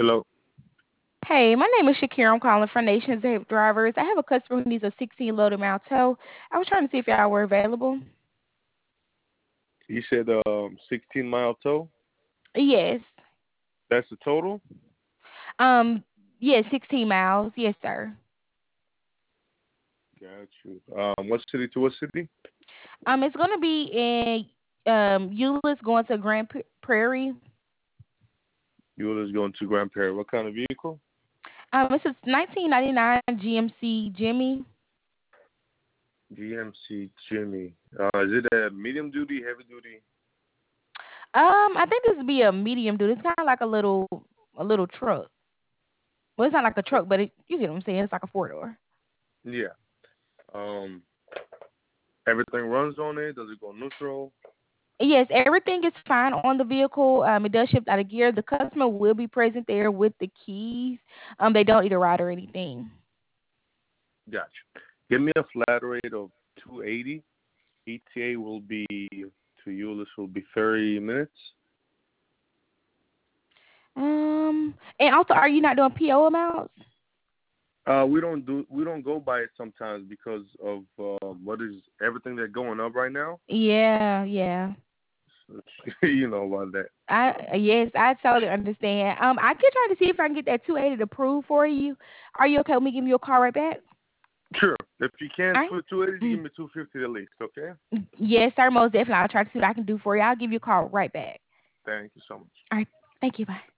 Hello. Hey, my name is Shakira. I'm calling from Nations Ahead Drivers. I have a customer who needs a 16 loader mount tow. I was trying to see if y'all were available. You said 16-mile tow. Yes. That's the total. Um, yes, 16 miles. Yes, sir. Got you. What city to what city? It's gonna be in Euless going to Prairie. You was going to Grand Prairie. What kind of vehicle? It's a 1999 GMC Jimmy. GMC Jimmy. Is it a medium duty, heavy duty? I think this would be a medium dude. It's kind of like a little truck. Well, it's not like a truck, but you get what I'm saying. It's like a four door. Yeah. Um, Everything runs on it. Does it go neutral? Yes, everything is fine on the vehicle. It does shift out of gear. The customer will be present there with the keys. They don't need a ride or anything. Got you. Give me a flat rate of 280. ETA will be to you. This will be 30 minutes. And also, are you not doing PO amounts? We don't go by it sometimes because of what is everything that's going up right now. Yeah, yeah. You know about that. Yes, I totally understand. I could try to see if I can get that 280 approved for you. Are you okay with me giving you a call right back? Sure. If you All can't right. put 280, Mm. give me 250 at least. Okay. Yes, sir. Most definitely. I'll try to see what I can do for you. I'll give you a call right back. Thank you so much. All right. Thank you. Bye.